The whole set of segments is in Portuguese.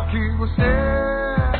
que você.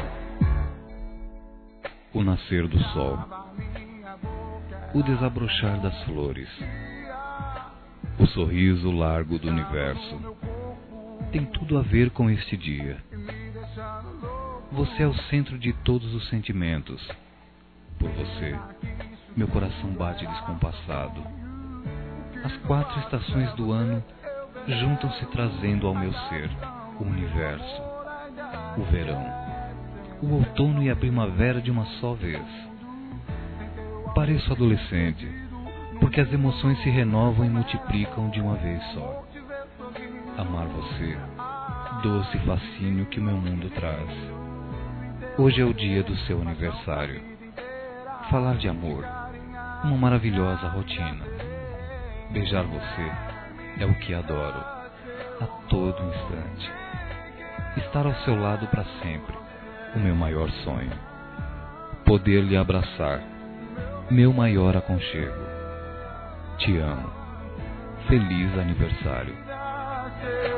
O nascer do sol, o desabrochar das flores, o sorriso largo do universo, tem tudo a ver com este dia. Você é o centro de todos os sentimentos. Por você, meu coração bate descompassado. As 4 estações do ano juntam-se trazendo ao meu ser o universo, o verão, o outono e a primavera de uma só vez. Pareço adolescente, porque as emoções se renovam e multiplicam de uma vez só. Amar você, doce fascínio que o meu mundo traz. Hoje é o dia do seu aniversário. Falar de amor, uma maravilhosa rotina. Beijar você é o que adoro, a todo instante. Estar ao seu lado para sempre, o meu maior sonho. Poder lhe abraçar, meu maior aconchego. Te amo. Feliz aniversário.